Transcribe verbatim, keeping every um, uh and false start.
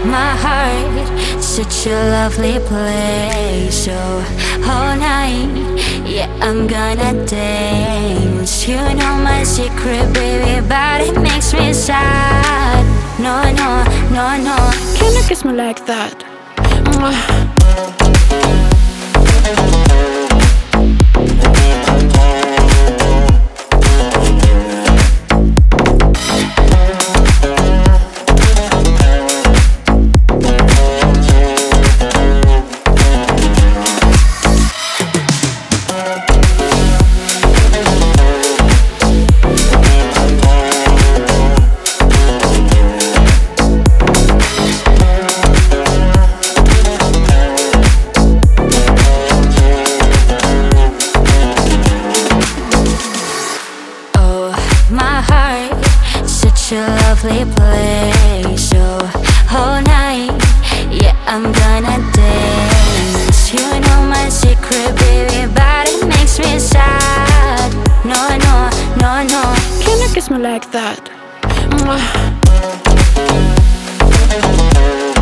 my heart, such a lovely place. So all night, yeah, I'm gonna dance. You know my secret, baby, but it makes me sad. No, no, no, no. Can you kiss me like that? Mwah. My heart, such a lovely place. So all night, yeah, I'm gonna dance. You know my secret, baby, but it makes me sad. No, no, no, no. Can you kiss me like that? Mwah.